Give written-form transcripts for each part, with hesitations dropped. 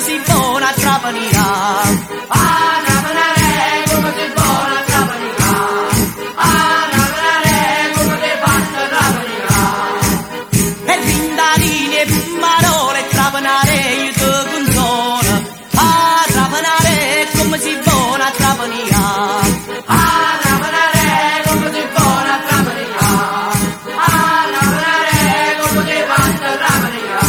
si buona trapanirà. Ah, trapanare come si buona trapanirà. Ah, trapanare come si basta trapanirà. E vindarine parole trapanare io te consola. Ah, trapanare come si buona trapanirà. Ah, trapanare come si buona trapanirà. Ah, trapanare come si basta trapanirà.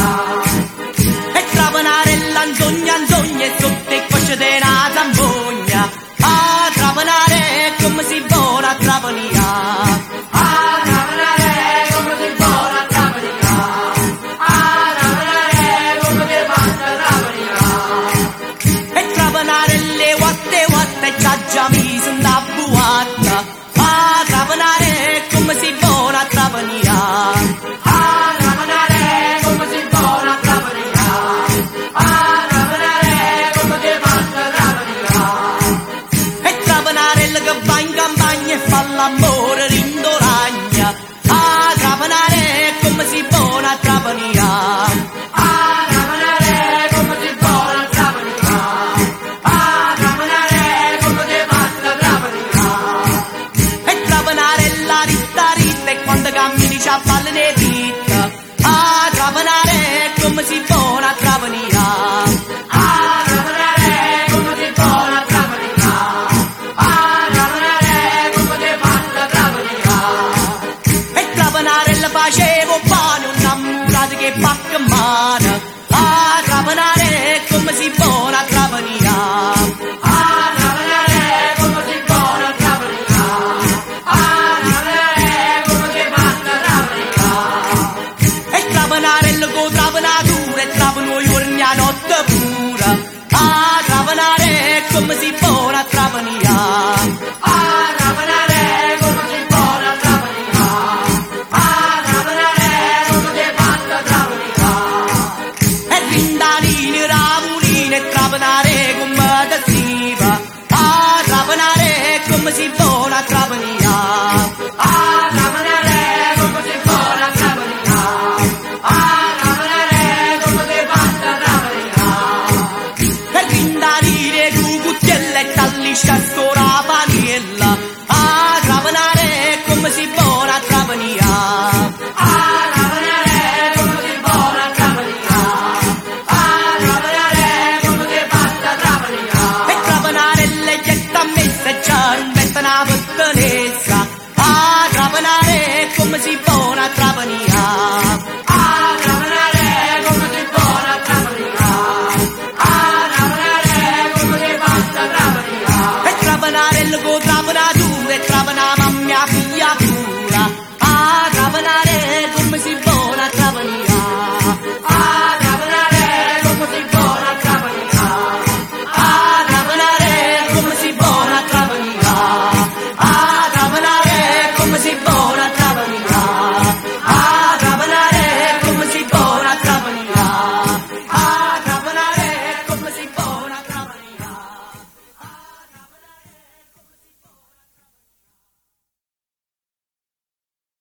E trapanare l'anzogna e sotto e cosce de na zambogna. Ah, trapanare come si buona trapanirà. Ah, trapanare come si buona trapanirà. Ah, trapanare come si basta trapanirà. E trapanare le watte già mi sono da buatta. Ah, trapanare come si buona trapanirà. Ah, trapanare come si buona trapanirà. Ah, trapanare come si basta trapanirà. E trapanare che va in campagna e fa l'amore rindolagna. Ah, trapanare come si buona trapanirà. Ah, trapanare come si buona trapanirà. Ah, trapanare come si basta trapanirà. E trapanare la ritta e quando cammini c'ha palle ne vita. Ah, trapanare come si buona trapanirà. Ah, trapanare come si buona trapanirà. Ah, trapanare come si basta trapanirà. E trapanare la facevo pane un'ammurata che pacca mano. Ah, trapanare come si buona trapanirà. Ah, trapanare come si buona trapanirà. Ah, trapanare come si basta trapanirà. E trapanare il trapanatura e trapano giorni a notte pura. Ah, trapanare come si buona trapanirà. Ah, trapanare come si buona trapanirà. Ah, trapanare come si basta trapanirà. E rindanine, ramuline e trapanare come da siva. Ah, trapanare come si buona trapanirà. Ah, trapanare come si buona trapanirà. Ah, trapanare come si basta trapanirà. E rindanine, cucchielle e talliscia stora.